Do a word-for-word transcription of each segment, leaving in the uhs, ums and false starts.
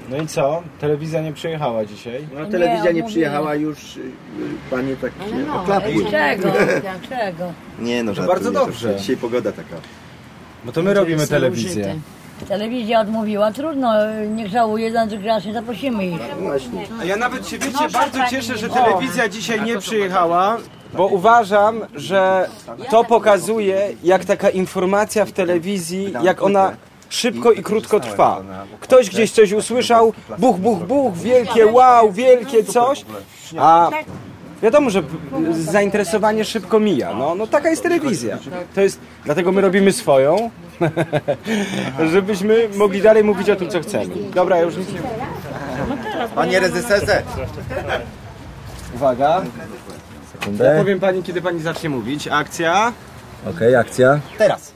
No i co? Telewizja nie przyjechała dzisiaj? No, telewizja nie, nie przyjechała już, panie tak no, oklapły. Czego? Czego? Nie no, to bardzo dobrze. Dzisiaj pogoda taka. Bo to my robimy telewizję. Telewizja odmówiła, trudno, niech żałuje, znaczy raz nie zaprosimy ich. A ja nawet się, wiecie, bardzo cieszę, że telewizja dzisiaj nie przyjechała, bo uważam, że to pokazuje, jak taka informacja w telewizji, jak ona szybko i krótko trwa. Ktoś gdzieś coś usłyszał, buch, buch, buch, wielkie wow, wielkie coś, a wiadomo, że zainteresowanie szybko mija. No, no taka jest telewizja. To jest, dlatego my robimy swoją, żebyśmy mogli dalej mówić o tym, co chcemy. Dobra, już nic nie... Panie rezyserze! Uwaga. Sekundę. Ja powiem pani, kiedy pani zacznie mówić. Akcja. Okej, okay, akcja. Teraz.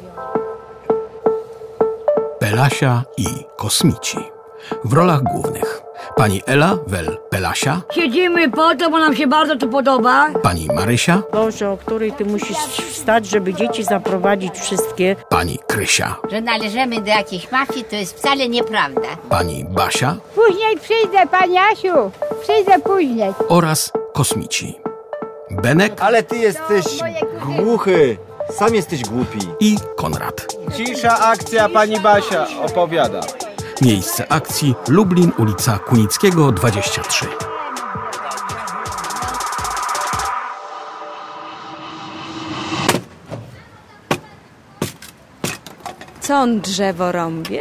Pelasia i kosmici. W rolach głównych pani Ela wel Pelasia. Siedzimy po to, bo nam się bardzo to podoba. Pani Marysia. Boże, o której ty musisz wstać, żeby dzieci zaprowadzić wszystkie. Pani Krysia. Że należymy do jakiejś mafii, to jest wcale nieprawda. Pani Basia. Później przyjdę, pani Asiu. Przyjdę później. Oraz kosmici. Benek. Ale ty jesteś głuchy. Sam jesteś głupi. I Konrad. Cisza, akcja, pani Basia opowiada. Miejsce akcji Lublin, ulica Kunickiego, dwadzieścia trzy. Co on drzewo rąbie?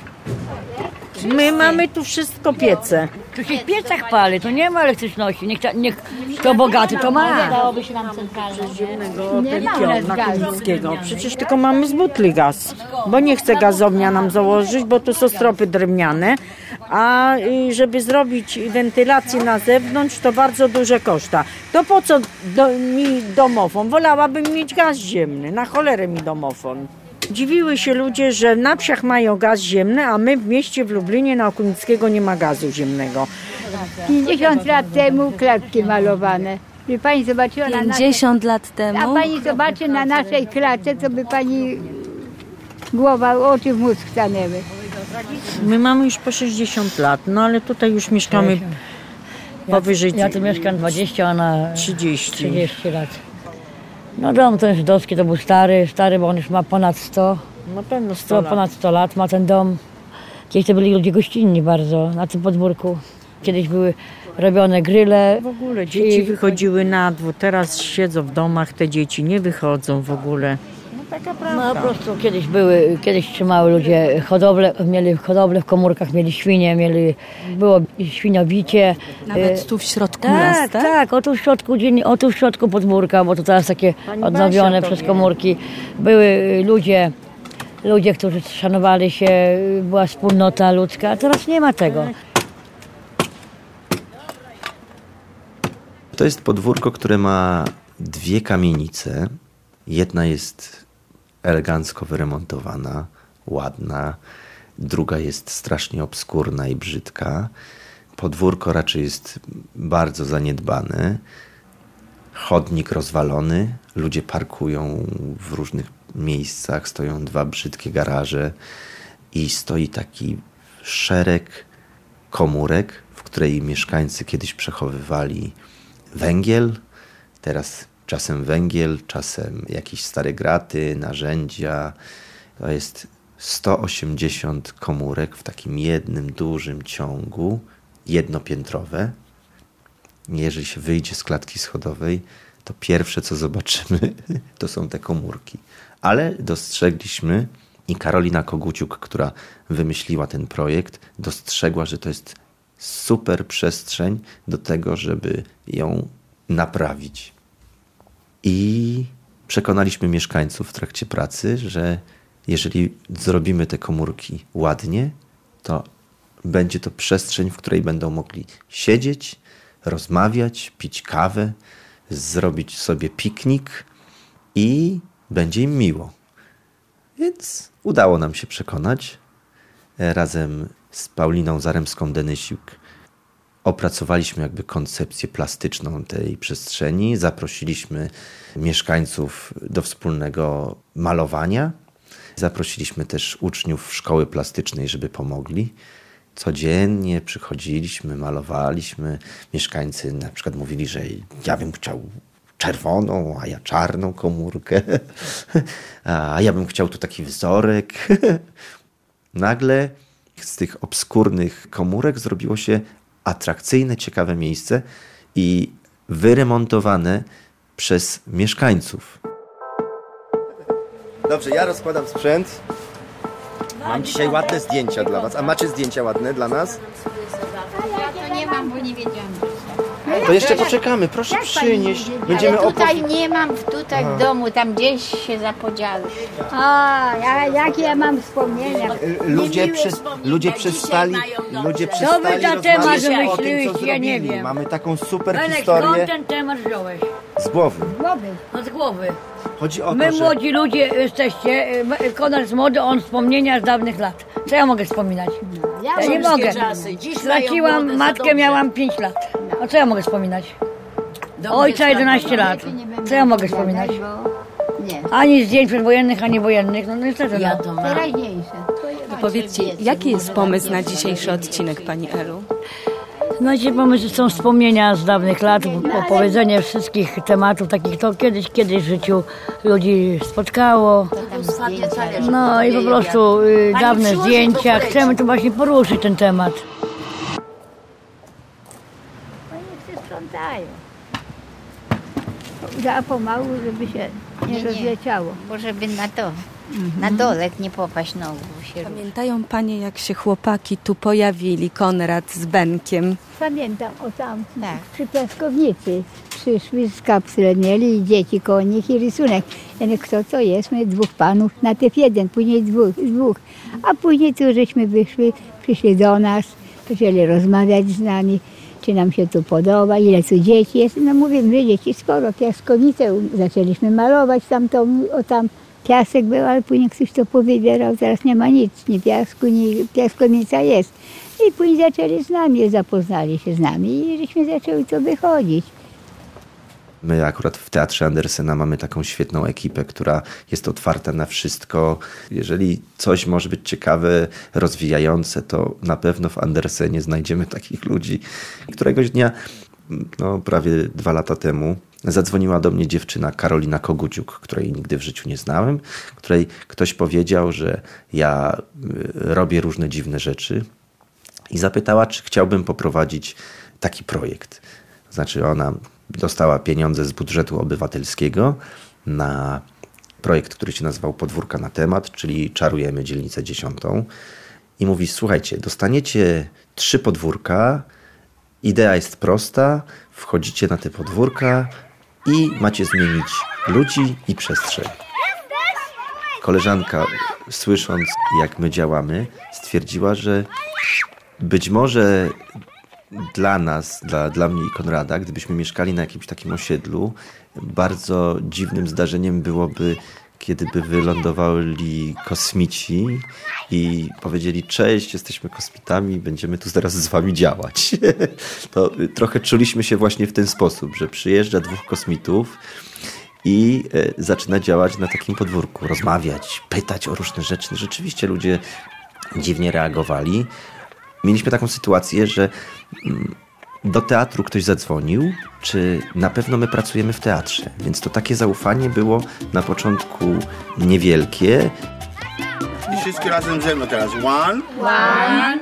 My mamy tu wszystko piece. Tu się w piecach pali, tu nie ma elektryczności. Niech, niech kto bogaty, to ma. Dałoby się nam centralnie. Na Kunickiego. Przecież tylko mamy z butli gaz. Bo nie chce gazownia nam założyć, bo tu są stropy drewniane. A żeby zrobić wentylację na zewnątrz, to bardzo duże koszta. To po co do, mi domofon? Wolałabym mieć gaz ziemny. Na cholerę mi domofon. Dziwiły się ludzie, że na wsiach mają gaz ziemny, a my w mieście w Lublinie na Okunickiego nie ma gazu ziemnego. pięćdziesiąt lat temu klatki malowane. By pani zobaczyła na pięćdziesiąt lat temu? A pani zobaczy na naszej klatce, to by pani głowa, oczy w mózg stanęły. My mamy już po sześćdziesiąt lat, no ale tutaj już mieszkamy powyżej... Ja tu mieszkam dwadzieścia, a na trzydzieści. trzydzieści lat. No dom ten żydowski to był stary, stary, bo on już ma ponad sto. Na pewno sto, ponad sto lat ma ten dom. Kiedyś to byli ludzie gościnni bardzo na tym podwórku. Kiedyś były robione grille. W ogóle dzieci wychodziły na dwór, teraz siedzą w domach, te dzieci nie wychodzą w ogóle. No taka prawda. No po prostu kiedyś były, kiedyś trzymały ludzie hodowlę, mieli hodowlę w komórkach, mieli świnie, mieli, było świniobicie. Nawet tu w środku tak, miasta? Tak, tak, o tu w środku, dziennie, o tu w środku podwórka, bo to teraz takie Pani odnowione Basia przez komórki. Były ludzie, ludzie, którzy szanowali się, była wspólnota ludzka, a teraz nie ma tego. To jest podwórko, które ma dwie kamienice. Jedna jest elegancko wyremontowana, ładna. Druga jest strasznie obskurna i brzydka. Podwórko raczej jest bardzo zaniedbane. Chodnik rozwalony. Ludzie parkują w różnych miejscach. Stoją dwa brzydkie garaże. I stoi taki szereg komórek, w której mieszkańcy kiedyś przechowywali węgiel. Teraz czasem węgiel, czasem jakieś stare graty, narzędzia. To jest sto osiemdziesiąt komórek w takim jednym dużym ciągu, jednopiętrowe. Jeżeli się wyjdzie z klatki schodowej, to pierwsze co zobaczymy, to są te komórki. Ale dostrzegliśmy i Karolina Koguciuk, która wymyśliła ten projekt, dostrzegła, że to jest super przestrzeń do tego, żeby ją naprawić. I przekonaliśmy mieszkańców w trakcie pracy, że jeżeli zrobimy te komórki ładnie, to będzie to przestrzeń, w której będą mogli siedzieć, rozmawiać, pić kawę, zrobić sobie piknik i będzie im miło. Więc udało nam się przekonać. Razem z Pauliną Zaremską-Denysiuk opracowaliśmy jakby koncepcję plastyczną tej przestrzeni. Zaprosiliśmy mieszkańców do wspólnego malowania. Zaprosiliśmy też uczniów szkoły plastycznej, żeby pomogli. codziennie przychodziliśmy, malowaliśmy. Mieszkańcy na przykład mówili, że ja bym chciał czerwoną, a ja czarną komórkę. A ja bym chciał tu taki wzorek. Nagle z tych obskurnych komórek zrobiło się atrakcyjne, ciekawe miejsce i wyremontowane przez mieszkańców. Dobrze, ja rozkładam sprzęt. Mam dzisiaj ładne zdjęcia dla was. A macie zdjęcia ładne dla nas? Ja to nie mam, bo nie wiedziałam. To jeszcze poczekamy, proszę przynieść. Będziemy Ale tutaj opowi- nie mam, tutaj w domu, tam gdzieś się zapodziały. A, ja, jakie ja mam wspomnienia. Ludzie, przy, ludzie przestali, ludzie przestali wy za temat rozmawiać o tym, co wymyśliłeś? Ja nie zrobili. wiem. Mamy taką super Benek, historię skąd ten temat wziąłeś? z głowy. Głowy. No z głowy. Chodzi o My to, że młodzi ludzie jesteście, y, Konrad jest młody, on wspomnienia z dawnych lat. Co ja mogę wspominać? Ja Ja nie mam mogę. Straciłam matkę, miałam pięć lat. A co ja mogę wspominać? Ojca jedenaście lat. Co ja mogę wspominać? Nie. Ani zdjęć przedwojennych, ani wojennych. No niestety. No. Teraźniejsze. Powiedzcie, jaki jest pomysł na dzisiejszy odcinek, pani Elu? No dzisiaj pomysł są wspomnienia z dawnych lat, opowiedzenie wszystkich tematów takich, to kiedyś, kiedyś w życiu ludzi spotkało. No i po prostu y, dawne zdjęcia. Chcemy tu właśnie poruszyć ten temat. Oni się sprzątają. Za pomału, żeby się nie Nie, nie. rozleciało. Bo żeby na to, na dolek nie popaść nogą się. Pamiętają panie, jak się chłopaki tu pojawili, Konrad z Benkiem? Pamiętam, o tam Tak. przy piaskownicy przyszli z kapsle mieli i dzieci koło nich i rysunek. Ja mówię, kto to jest? My dwóch panów, najpierw jeden, później dwóch, dwóch. A później tu żeśmy wyszli, przyszli do nas, zaczęli rozmawiać z nami, czy nam się tu podoba, ile tu dzieci jest. No mówię, że dzieci sporo, piaskownicę zaczęliśmy malować tamtą, o tam piasek był, ale później ktoś to powybierał, teraz nie ma nic, ni piasku, ni piaskownica jest. I później zaczęli z nami, zapoznali się z nami i żeśmy zaczęli to wychodzić. my akurat w Teatrze Andersena mamy taką świetną ekipę, która jest otwarta na wszystko. Jeżeli coś może być ciekawe, rozwijające, to na pewno w Andersenie znajdziemy takich ludzi. Któregoś dnia, no prawie dwa lata temu, zadzwoniła do mnie dziewczyna Karolina Koguciuk, której nigdy w życiu nie znałem, której ktoś powiedział, że ja robię różne dziwne rzeczy i zapytała, czy chciałbym poprowadzić taki projekt. Znaczy ona dostała pieniądze z budżetu obywatelskiego na projekt, który się nazywał Podwórka na temat, czyli czarujemy dzielnicę dziesiątą. I mówi, słuchajcie, dostaniecie trzy podwórka, idea jest prosta, wchodzicie na te podwórka i macie zmienić ludzi i przestrzeń. Koleżanka, słysząc jak my działamy, stwierdziła, że być może dla nas, dla, dla mnie i Konrada, gdybyśmy mieszkali na jakimś takim osiedlu, bardzo dziwnym zdarzeniem byłoby, kiedyby wylądowali kosmici i powiedzieli, cześć, jesteśmy kosmitami, będziemy tu zaraz z wami działać. To trochę czuliśmy się właśnie w ten sposób, że przyjeżdża dwóch kosmitów i zaczyna działać na takim podwórku, rozmawiać, pytać o różne rzeczy. Rzeczywiście ludzie dziwnie reagowali. Mieliśmy taką sytuację, że do teatru ktoś zadzwonił, czy na pewno my pracujemy w teatrze. Więc to takie zaufanie było na początku niewielkie. Wszyscy razem ze mną teraz. One, One,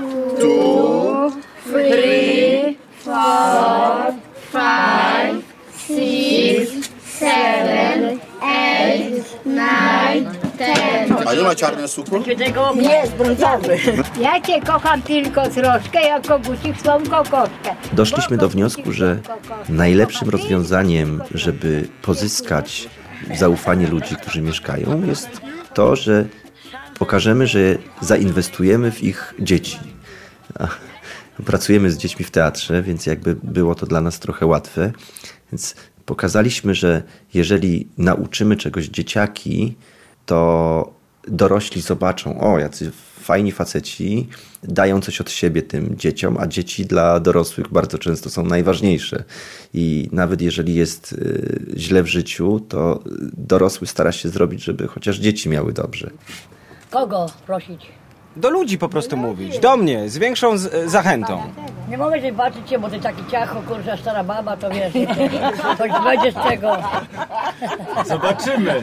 two, three, four, five, six, seven, eight, nine, ten. a nie ma czarny cukru? Jest brązowy. Ja cię kocham tylko troszkę, jak kogucik swą kokoszkę. Doszliśmy do wniosku, że najlepszym rozwiązaniem, żeby pozyskać zaufanie ludzi, którzy mieszkają, jest to, że pokażemy, że zainwestujemy w ich dzieci. Pracujemy z dziećmi w teatrze, więc jakby było to dla nas trochę łatwe. Więc pokazaliśmy, że jeżeli nauczymy czegoś dzieciaki, to dorośli zobaczą, o, jacy fajni faceci dają coś od siebie tym dzieciom, a dzieci dla dorosłych bardzo często są najważniejsze. I nawet jeżeli jest y, źle w życiu, to dorosły stara się zrobić, żeby chociaż dzieci miały dobrze. Kogo prosić? do ludzi po prostu mówić. Do mnie, z większą z, zachętą. Nie mogę się baczyć cię, bo ty taki ciacho, kurczę, stara baba, to wiesz, to, coś będzie z tego. Zobaczymy.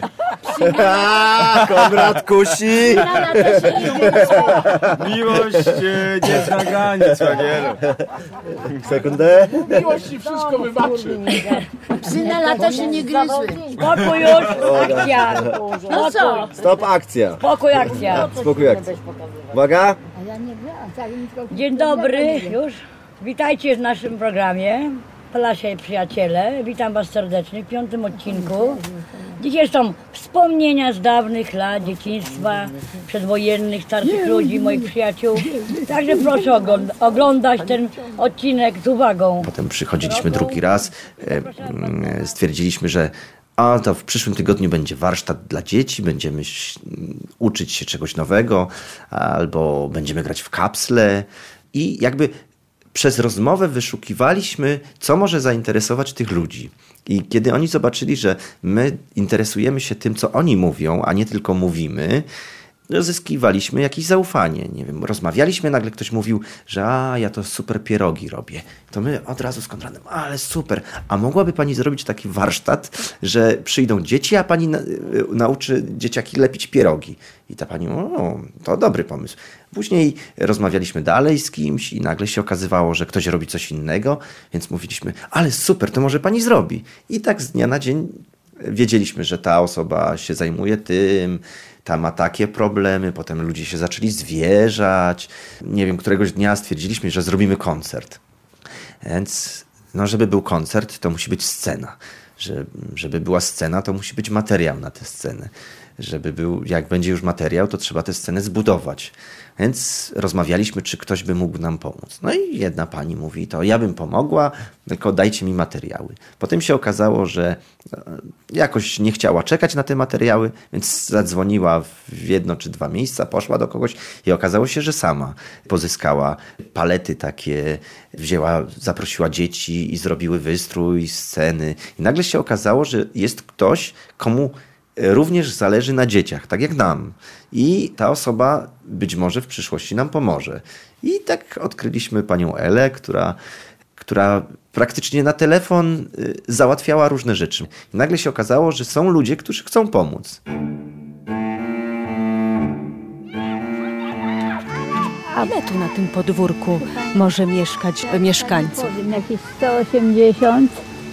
Konrad kusi. Miłość e, nie zna granic, Wagielu. Sekundę. Miłość ci wszystko wybaczy. Psy na lata się nie gryzły. Spokój już, akcja. No co? Stop, akcja. Spokój, akcja. Spokój, akcja. Uwaga. Dzień dobry, już. Witajcie w naszym programie Pelasia i Przyjaciele. Witam was serdecznie w piątym odcinku. Dzisiaj są wspomnienia z dawnych lat dzieciństwa, przedwojennych, starszych ludzi, moich przyjaciół. Także proszę ogląd- oglądać ten odcinek z uwagą. Potem przychodziliśmy drugi raz, e, stwierdziliśmy, że a to w przyszłym tygodniu będzie warsztat dla dzieci, będziemy ś- uczyć się czegoś nowego, albo będziemy grać w kapsle i jakby przez rozmowę wyszukiwaliśmy, co może zainteresować tych ludzi. I kiedy oni zobaczyli, że my interesujemy się tym, co oni mówią, a nie tylko mówimy, zyskiwaliśmy jakieś zaufanie. Nie wiem, rozmawialiśmy, nagle ktoś mówił, że a, ja to super pierogi robię. To my od razu z Konradem, ale super, a mogłaby pani zrobić taki warsztat, że przyjdą dzieci, a pani na, nauczy dzieciaki lepić pierogi. I ta pani, o, to dobry pomysł. Później rozmawialiśmy dalej z kimś i nagle się okazywało, że ktoś robi coś innego, więc mówiliśmy, ale super, to może pani zrobi. I tak z dnia na dzień wiedzieliśmy, że ta osoba się zajmuje tym, ta ma takie problemy, potem ludzie się zaczęli zwierzać. Nie wiem, któregoś dnia stwierdziliśmy, że zrobimy koncert. Więc no, żeby był koncert, to musi być scena. Że, żeby była scena, to musi być materiał na tę scenę. Żeby był, jak będzie już materiał, to trzeba tę scenę zbudować. Więc rozmawialiśmy, czy ktoś by mógł nam pomóc. No i jedna pani mówi, to ja bym pomogła, tylko dajcie mi materiały. Potem się okazało, że jakoś nie chciała czekać na te materiały, więc zadzwoniła w jedno czy dwa miejsca, poszła do kogoś i okazało się, że sama pozyskała palety takie, wzięła, zaprosiła dzieci i zrobiły wystrój, sceny. I nagle się okazało, że jest ktoś, komu również zależy na dzieciach, tak jak nam. I ta osoba być może w przyszłości nam pomoże. I tak odkryliśmy panią Elę, która, która praktycznie na telefon załatwiała różne rzeczy. I nagle się okazało, że są ludzie, którzy chcą pomóc. Ile tu na tym podwórku może mieszkać mieszkańców? Jakieś sto osiemdziesiąt.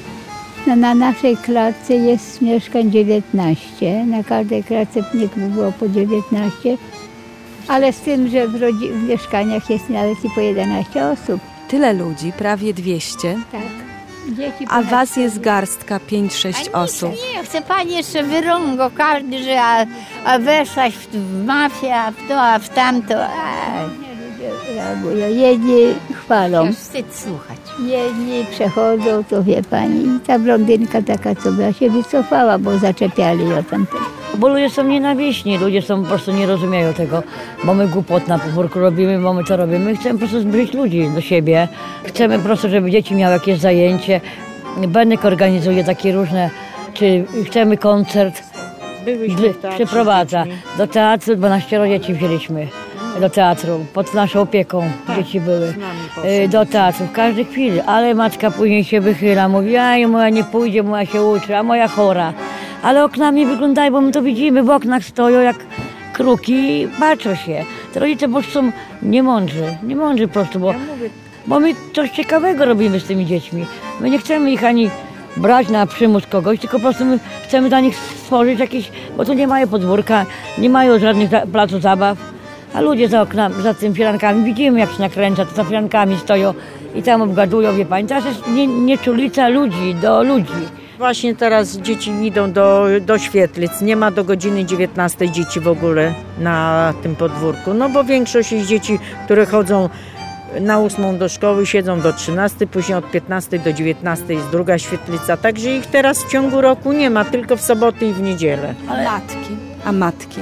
No, na naszej klatce jest mieszkań dziewiętnaście. Na każdej klatce nie było po dziewiętnaście. Ale z tym, że w, rodzi- w mieszkaniach jest nawet i po jedenaście osób. Tyle ludzi, prawie dwieście. Tak. Dzieci A was jest garstka, pięć sześć osób. Nie, chce pani jeszcze wyrągo każdy, że a, a weszłaś w, w mafię, a w to, a w tamto. A, reagują. Jedni chwalą. aż wstyd słuchać. Jedni przechodzą, to wie pani. I ta blondynka taka, co była, się wycofała, bo zaczepiali ją tamten. Bo ludzie są nienawistni, ludzie są po prostu nie rozumieją tego, bo my głupot na podwórku robimy, bo my to robimy. My chcemy po prostu zbliżyć ludzi do siebie. Chcemy po prostu, żeby dzieci miały jakieś zajęcie. Benek organizuje takie różne, czy chcemy koncert, Byłyśmy w teatrze przyprowadza. z dziećmi. Do teatru dwanaście dzieci wzięliśmy. Do teatru, pod naszą opieką dzieci były. Y, Do teatru, w każdej chwili. Ale matka później się wychyla, mówi, aj, moja nie pójdzie, moja się uczy, a moja chora. Ale oknami wyglądają, bo my to widzimy, w oknach stoją jak kruki i patrzą się. Te rodzice po prostu są niemądrzy, niemądrzy po prostu, bo, bo my coś ciekawego robimy z tymi dziećmi. My nie chcemy ich ani brać na przymus kogoś, tylko po prostu my chcemy dla nich stworzyć jakieś, bo tu nie mają podwórka, nie mają żadnych za- placu zabaw. A ludzie za oknami, za tymi filankami, widzimy jak się nakręca, to za filankami stoją i tam obgadują, wie pani. Teraz jest nie, nieczulica ludzi do ludzi. Właśnie teraz dzieci idą do, do świetlic. Nie ma do godziny dziewiętnastej dzieci w ogóle na tym podwórku. No bo większość jest dzieci, które chodzą na ósmą do szkoły, siedzą do trzynastej, później od piętnastej do dziewiętnastej jest druga świetlica. Także ich teraz w ciągu roku nie ma, tylko w soboty i w niedzielę. Matki. A matki?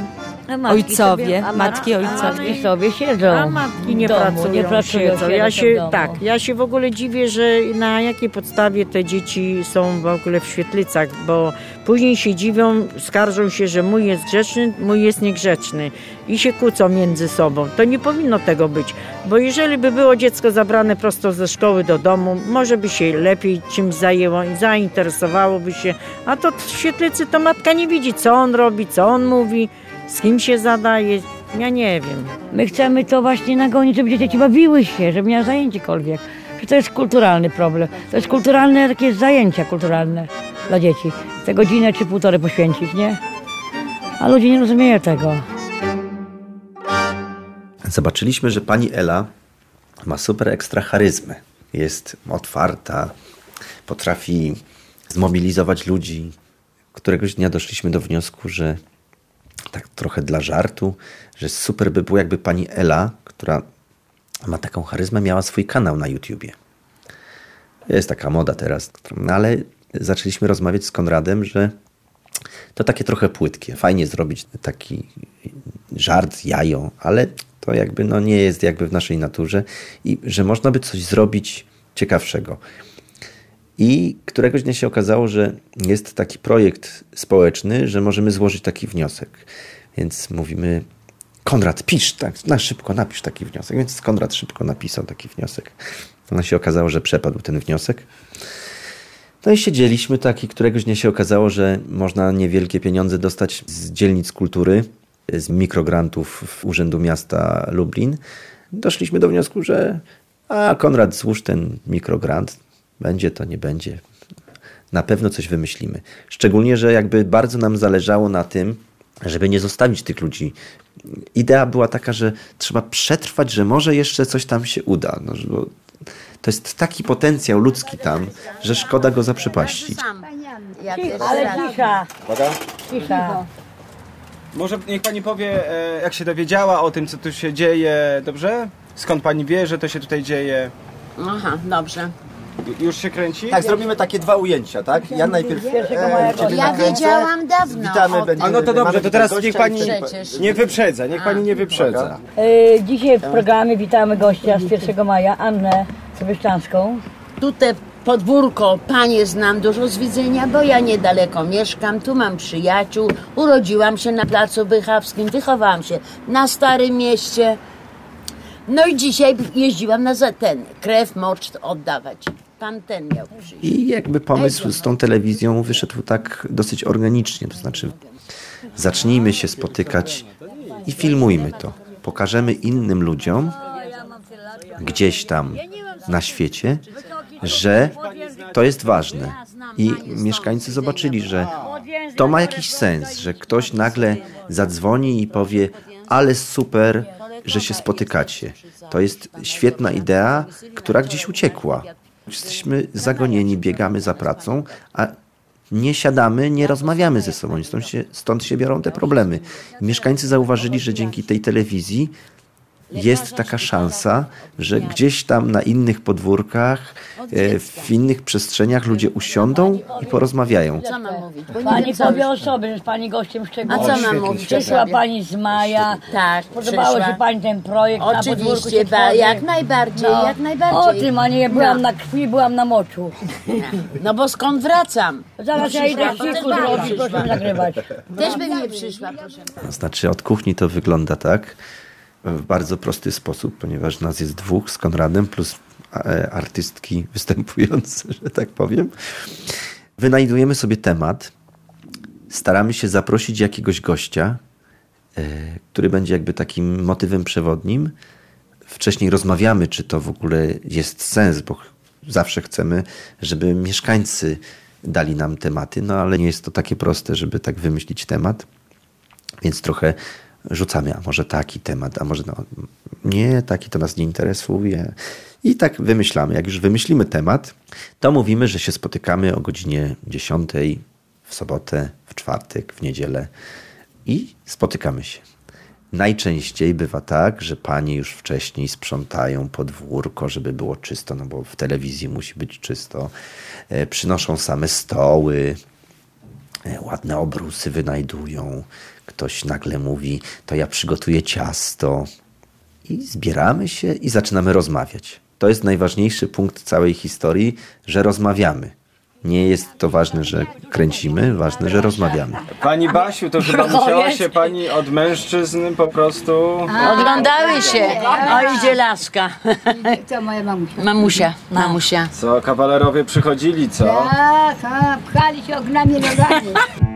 A matki Ojcowie, sobie- a matki, a ojcowie. matki sobie siedzą. A matki nie w domu, pracują, nie pracują, siedzą. siedzą Ja w się, domu. tak, ja się w ogóle dziwię, że na jakiej podstawie te dzieci są w ogóle w świetlicach, bo później się dziwią, skarżą się, że mój jest grzeczny, mój jest niegrzeczny i się kłócą między sobą. To nie powinno tego być, bo jeżeli by było dziecko zabrane prosto ze szkoły do domu, może by się lepiej czymś zajęło i zainteresowałoby się, a to w świetlicy to matka nie widzi, co on robi, co on mówi, z kim się zadaje. Ja nie wiem. My chcemy to właśnie nagonić, żeby dzieci bawiły się, żeby miały zajęciekolwiek. Że to jest kulturalny problem. To jest kulturalne, takie zajęcia kulturalne dla dzieci. Te godzinę czy półtorej poświęcić, nie? A ludzie nie rozumieją tego. Zobaczyliśmy, że pani Ela ma super ekstra charyzmę. Jest otwarta, potrafi zmobilizować ludzi. Któregoś dnia doszliśmy do wniosku, że tak trochę dla żartu, że super by było, jakby pani Ela, która ma taką charyzmę, miała swój kanał na YouTubie. Jest taka moda teraz. No ale zaczęliśmy rozmawiać z Konradem, że to takie trochę płytkie. Fajnie zrobić taki żart, jajo, ale to jakby no nie jest jakby w naszej naturze i że można by coś zrobić ciekawszego. I któregoś dnia się okazało, że jest taki projekt społeczny, że możemy złożyć taki wniosek. Więc mówimy, Konrad, pisz, tak, na szybko napisz taki wniosek. Więc Konrad szybko napisał taki wniosek. No się okazało, że przepadł ten wniosek. No i siedzieliśmy tak i któregoś dnia się okazało, że można niewielkie pieniądze dostać z dzielnic kultury, z mikrograntów Urzędu Miasta Lublin. Doszliśmy do wniosku, że a Konrad, złóż ten mikrogrant. Będzie to, nie będzie. Na pewno coś wymyślimy. Szczególnie, że jakby bardzo nam zależało na tym, żeby nie zostawić tych ludzi. Idea była taka, że trzeba przetrwać, że może jeszcze coś tam się uda. No, bo to jest taki potencjał ludzki tam, że szkoda go zaprzepaścić. Ale cisza, Uwaga. cisza. Może niech pani powie, e, jak się dowiedziała o tym, co tu się dzieje, dobrze? Skąd pani wie, że to się tutaj dzieje? Aha, dobrze. Ju- Już się kręci? Tak, zrobimy takie dwa ujęcia, tak? Ja najpierw e, ciebie Ja nakręcę. wiedziałam dawno Witamy, o tym. będziemy, A no to dobrze, mamy to teraz tutaj niech gościa pani i Przecież. nie wyprzedza, niech pani nie wyprzedza. E, Dzisiaj w programie witamy gościa z pierwszego maja, Annę Sobieszczanską. Tutaj podwórko, panie znam dużo z widzenia, bo ja niedaleko mieszkam, tu mam przyjaciół, urodziłam się na Placu Bychawskim, wychowałam się na Starym Mieście. No i dzisiaj jeździłam na za- ten krew, mocz oddawać. Pan ten miał przyjść. I jakby pomysł z tą telewizją wyszedł tak dosyć organicznie. To znaczy zacznijmy się spotykać i filmujmy to. Pokażemy innym ludziom gdzieś tam na świecie, że to jest ważne. I mieszkańcy zobaczyli, że to ma jakiś sens, że ktoś nagle zadzwoni i powie, ale super, że się spotykacie. To jest świetna idea, która gdzieś uciekła. Jesteśmy zagonieni, biegamy za pracą, a nie siadamy, nie rozmawiamy ze sobą. Stąd się, stąd się biorą te problemy. Mieszkańcy zauważyli, że dzięki tej telewizji jest taka szansa, że gdzieś tam na innych podwórkach, e, w innych przestrzeniach ludzie usiądą i porozmawiają. Co mam mówić? Bo nie Pani wiem, co powie już- o sobie, że pani gościem szczególnym. A co mam mówić? Przyszła pani z Maja. Tak, Podobało przyszła. się pani ten projekt na podwórku Oczywiście, się ba, tworzy. jak najbardziej, No. jak najbardziej. O tym, a nie byłam No. na krwi, byłam na moczu. No bo skąd wracam? Zaraz ja idę Przyszłam, siku też bym nie zrobić, proszę przyszła. mi nagrywać. Też bym nie przyszła, proszę. Znaczy od kuchni to wygląda tak, w bardzo prosty sposób, ponieważ nas jest dwóch z Konradem plus e, artystki występujące, że tak powiem. Wynajdujemy sobie temat, staramy się zaprosić jakiegoś gościa, e, który będzie jakby takim motywem przewodnim. Wcześniej rozmawiamy, czy to w ogóle jest sens, bo zawsze chcemy, żeby mieszkańcy dali nam tematy, no ale nie jest to takie proste, żeby tak wymyślić temat, więc trochę rzucamy, a może taki temat, a może no, nie, taki to nas nie interesuje. I tak wymyślamy. Jak już wymyślimy temat, to mówimy, że się spotykamy o godzinie dziesiątej w sobotę, w czwartek, w niedzielę i spotykamy się. Najczęściej bywa tak, że panie już wcześniej sprzątają podwórko, żeby było czysto, no bo w telewizji musi być czysto. E, przynoszą same stoły, ładne obrusy wynajdują. Ktoś nagle mówi, to ja przygotuję ciasto. I zbieramy się i zaczynamy rozmawiać. To jest najważniejszy punkt całej historii, że rozmawiamy. Nie jest to ważne, że kręcimy, ważne, że rozmawiamy. Pani Basiu, to chyba musiała się pani od mężczyzn po prostu... Oglądały się. O, idzie laska. To moja mamusia. Mamusia, mamusia. Co, kawalerowie przychodzili, co? Tak, tak, pchali się ognami nogami.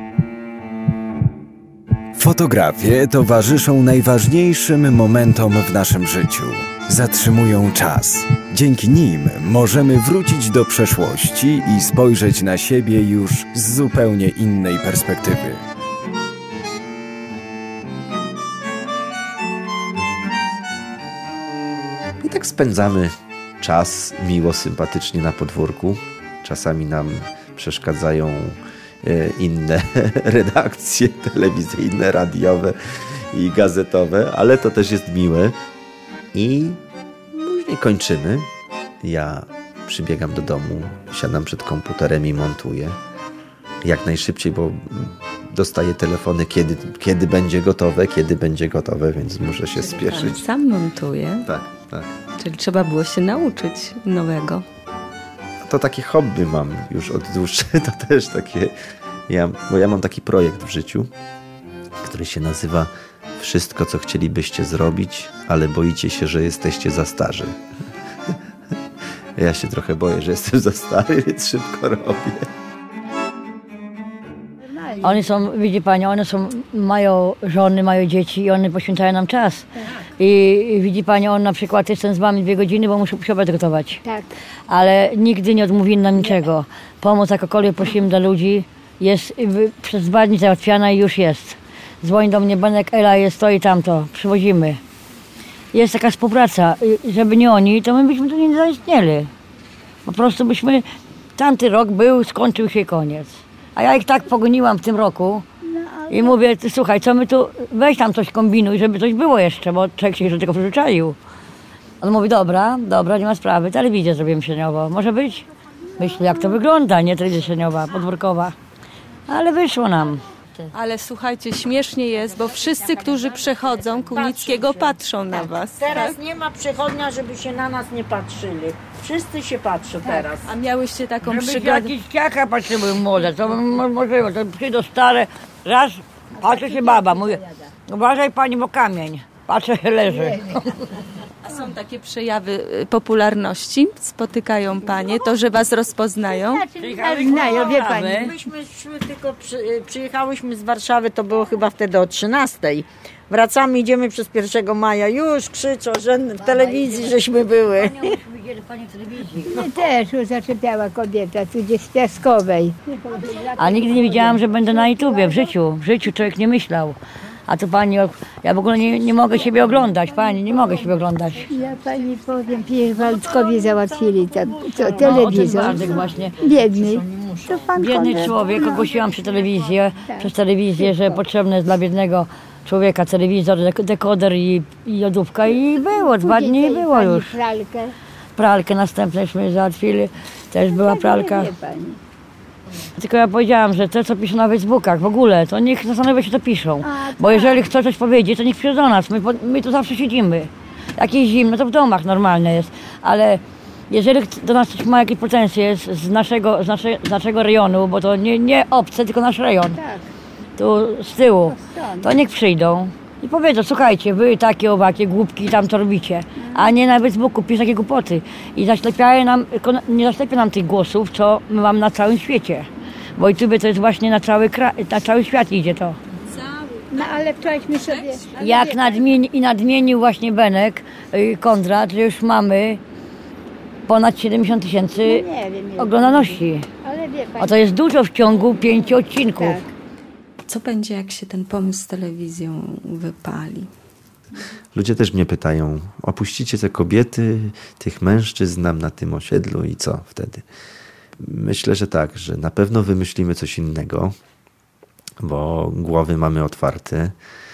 Fotografie towarzyszą najważniejszym momentom w naszym życiu. Zatrzymują czas. Dzięki nim możemy wrócić do przeszłości i spojrzeć na siebie już z zupełnie innej perspektywy. I tak spędzamy czas miło, sympatycznie na podwórku. Czasami nam przeszkadzają inne redakcje telewizyjne, radiowe i gazetowe, ale to też jest miłe. I później kończymy. Ja przybiegam do domu, siadam przed komputerem i montuję. Jak najszybciej, bo dostaję telefony, kiedy, kiedy będzie gotowe, kiedy będzie gotowe, więc muszę się spieszyć. Pan sam montuje? Tak, tak. Czyli trzeba było się nauczyć nowego. To takie hobby mam już od dłuższego, to też takie... Ja, bo ja mam taki projekt w życiu, który się nazywa Wszystko, co chcielibyście zrobić, ale boicie się, że jesteście za starzy. Ja się trochę boję, że jestem za stary, więc szybko robię. One są, widzi pani, one są, mają żony, mają dzieci i one poświęcają nam czas. I, i widzi pani, on na przykład jestem z wami dwie godziny, bo muszę obiad gotować. Tak. Ale nigdy nie odmówili nam niczego. Pomoc jakakolwiek prosimy dla ludzi jest przez dwa dni załatwiana i już jest. Dzwoni do mnie Benek, Ela jest to i tamto, przywozimy. Jest taka współpraca, żeby nie oni, to my byśmy tu nie zaistnieli. Po prostu byśmy, tamty rok był, skończył się koniec. A ja ich tak pogoniłam w tym roku i mówię, ty, słuchaj, co my tu, weź tam coś kombinuj, żeby coś było jeszcze, bo człowiek się do tego przyzwyczaił. On mówi, dobra, dobra, nie ma sprawy, telewizję zrobimy siedniowo, może być? Myślę, jak to wygląda, nie telewizja siedniowa, podwórkowa. Ale wyszło nam. Ale słuchajcie, śmiesznie jest, bo wszyscy, którzy przechodzą Kunickiego, patrzą na was. Teraz tak? nie ma przechodnia, żeby się na nas nie patrzyli. Wszyscy się patrzą teraz. A miałyście taką Żeby przygodę? jakieś ciaka patrzyły młode, to możliwe, to przyjdą stare, raz patrzy się baba, mówi, uważaj pani, bo kamień, patrzę, leży. A są takie przejawy popularności? Spotykają panie, to, że was rozpoznają? Znają, wie pani. Myśmy szły tylko, przy, przyjechałyśmy z Warszawy, to było chyba wtedy o trzynastej. Wracamy, idziemy przez pierwszego maja, już krzyczą, że w telewizji żeśmy były. Mnie też już zaczepiała kobieta, tu gdzieś z Piaskowej. A nigdy nie wiedziałam, że będę na YouTubie w życiu, w życiu człowiek nie myślał. A tu pani, ja w ogóle nie, nie mogę siebie oglądać, pani, nie mogę siebie oglądać. Ja pani powiem, przecież Waldkowi załatwili to, to No, telewizor. o ten właśnie. Biedny. To pan Biedny Konrad. człowiek, No. ogłosiłam przy telewizję, Tak. przez telewizję, że potrzebny jest dla biednego człowieka telewizor, dek- dekoder i, i lodówka i było, dwa Później dni i tej było pani już. Pralkę. Pralkę następneśmy załatwili, też była pralka. Wie pani. Tylko ja powiedziałam, że te, co piszą na Facebookach w ogóle, to niech zastanowią się, co piszą. A, Bo jeżeli chcą coś powiedzieć, to niech przyjdą do nas, my, po- my tu zawsze siedzimy. Jak jest zimno, to w domach normalne jest, ale jeżeli chc- do nas coś ma jakieś pretensje z, z, naszego, z, nasze, z naszego rejonu, bo to nie, nie obce, tylko nasz rejon, Tak. tu z tyłu, to niech przyjdą i powiedzą, słuchajcie, wy takie, owakie, głupki tam to robicie, a nie na Facebooku pisz takie głupoty i zaślepiają nam, ko- nie zaślepia nam tych głosów, co my mamy na całym świecie, bo YouTube to jest właśnie na cały, kra- na cały świat idzie to. No ale wczorajśmy sobie... Jak nadmieni, i nadmienił właśnie Benek, y, Konrad, że już mamy ponad siedemdziesiąt tysięcy No nie wiem, ile. oglądalności. Ale wie pani. A to jest dużo w ciągu pięciu odcinków. Tak. Co będzie, jak się ten pomysł z telewizją wypali? Ludzie też mnie pytają, opuścicie te kobiety, tych mężczyzn nam na tym osiedlu i co wtedy? Myślę, że tak, że na pewno wymyślimy coś innego, bo głowy mamy otwarte,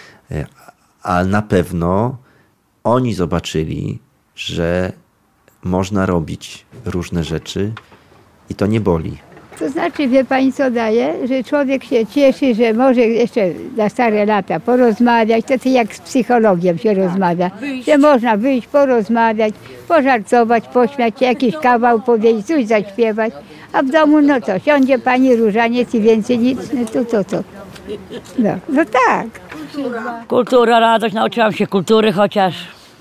a na pewno oni zobaczyli, że można robić różne rzeczy i to nie boli. To znaczy, wie pani co daje? Że człowiek się cieszy, że może jeszcze na stare lata porozmawiać. To, to jak z psychologiem się rozmawia. Że można wyjść, porozmawiać, pożartować, pośmiać się, jakiś kawał powiedzieć, coś zaśpiewać. A w domu, no to siądzie pani różaniec i więcej nic, no to to, to. No, no tak. Kultura, radość, nauczyłam się kultury chociaż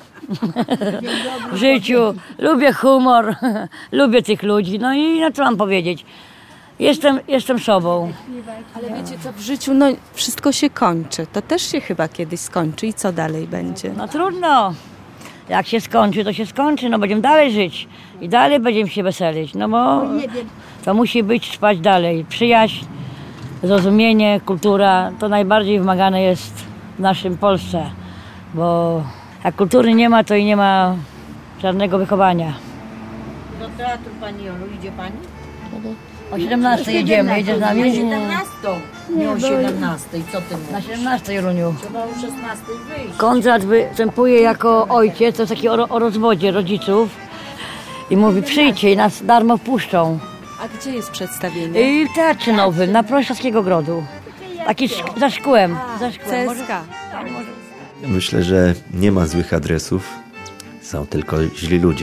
w życiu. Lubię humor, lubię tych ludzi, no i no co mam powiedzieć. Jestem, jestem sobą. Ale wiecie co, w życiu no, wszystko się kończy. To też się chyba kiedyś skończy i co dalej będzie? No trudno. Jak się skończy, to się skończy, no będziemy dalej żyć i dalej będziemy się weselić, no bo to musi być trwać dalej. Przyjaźń, zrozumienie, kultura, to najbardziej wymagane jest w naszym Polsce, bo jak kultury nie ma, to i nie ma żadnego wychowania. Do teatru pani Jolu, idzie pani? O siedemnastej jedziemy, jedzie z nami? Na siedemnastą, nie o siedemnastej, co ty mówisz? Na siedemnastej, Jeluniu. Trzeba o szesnastej wyjść. Konrad występuje jako ojciec, to jest taki o, o rozwodzie rodziców i mówi przyjdźcie i nas darmo wpuszczą. A gdzie jest przedstawienie? I w Teatrze Nowym, na Proślawskiego Grodu. Taki szk- za szkłem. Za szkłem. C Może- S K. tak, może- Myślę, że nie ma złych adresów, są tylko źli ludzie.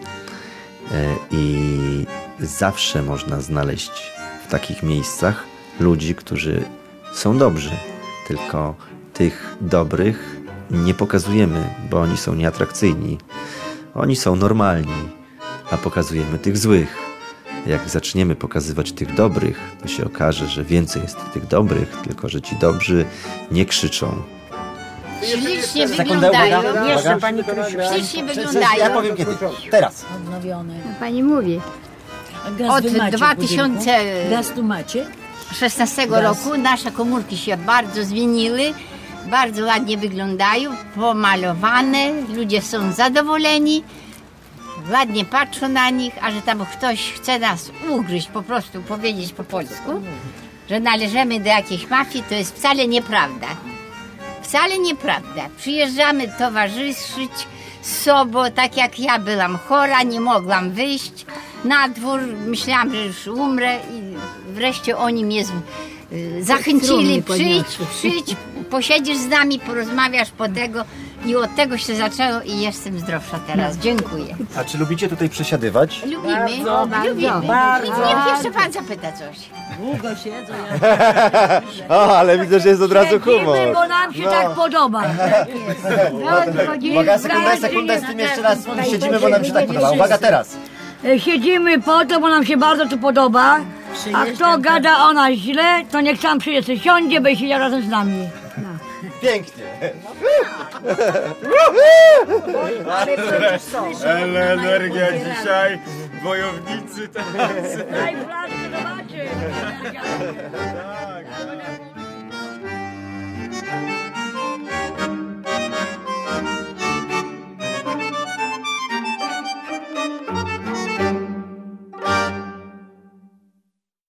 E, I zawsze można znaleźć w takich miejscach ludzi, którzy są dobrzy, tylko tych dobrych nie pokazujemy, bo oni są nieatrakcyjni. Oni są normalni, a pokazujemy tych złych. Jak zaczniemy pokazywać tych dobrych, to się okaże, że więcej jest tych dobrych, tylko że ci dobrzy nie krzyczą. Ślicznie Sekundę, wyglądają. uwaga, Jeszcze uwaga. pani Krysiu. Ślicznie Ja wyglądają. powiem kiedy. Teraz. Odnowione. Pani mówi. Od dwa tysiące Gaz tu macie? szesnastego roku nasze komórki się bardzo zmieniły. Bardzo ładnie wyglądają, pomalowane. Ludzie są zadowoleni. Ładnie patrzą na nich, a że tam ktoś chce nas ugryźć, po prostu powiedzieć po polsku, że należymy do jakiejś mafii, to jest wcale nieprawda. Wcale nieprawda. Przyjeżdżamy towarzyszyć z sobą, tak jak ja byłam chora, nie mogłam wyjść na dwór, myślałam, że już umrę i wreszcie oni mnie z, y, zachęcili, przyjdź, przyjdź, posiedzisz z nami, porozmawiasz po tego i od tego się zaczęło i jestem zdrowsza teraz. Dziękuję. A czy lubicie tutaj przesiadywać? Lubimy, Bardzo, lubimy. bardzo. Niech jeszcze pan zapyta coś. Długo siedzą. O, ale widzę, że jest od razu Siedzimy, bo nam się tak podoba. Uwaga, sekunda, sekunda, z tym jeszcze raz siedzimy, bo nam się tak podoba. Uwaga, teraz. Siedzimy po to, bo nam się bardzo tu podoba. A kto gada o nas źle, to niech sam przyjdzie, sobie siądzie, by siedział razem z nami. Pięknie. Ale energia dzisiaj, wojownicy teraz. Daj flaszkę, zobaczy.